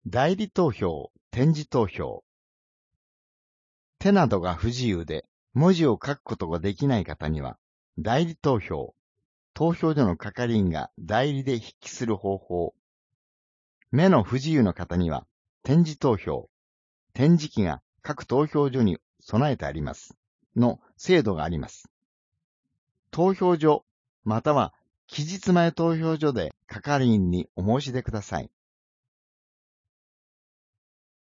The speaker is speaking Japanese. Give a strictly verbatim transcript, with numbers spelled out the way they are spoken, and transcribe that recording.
代理投票、点字投票。手などが不自由で文字を書くことができない方には、代理投票、投票所の係員が代理で筆記する方法。目の不自由な方には、点字投票、点字機が各投票所に備えてあります。の制度があります。投票所、または期日前投票所で係員にお申し出ください。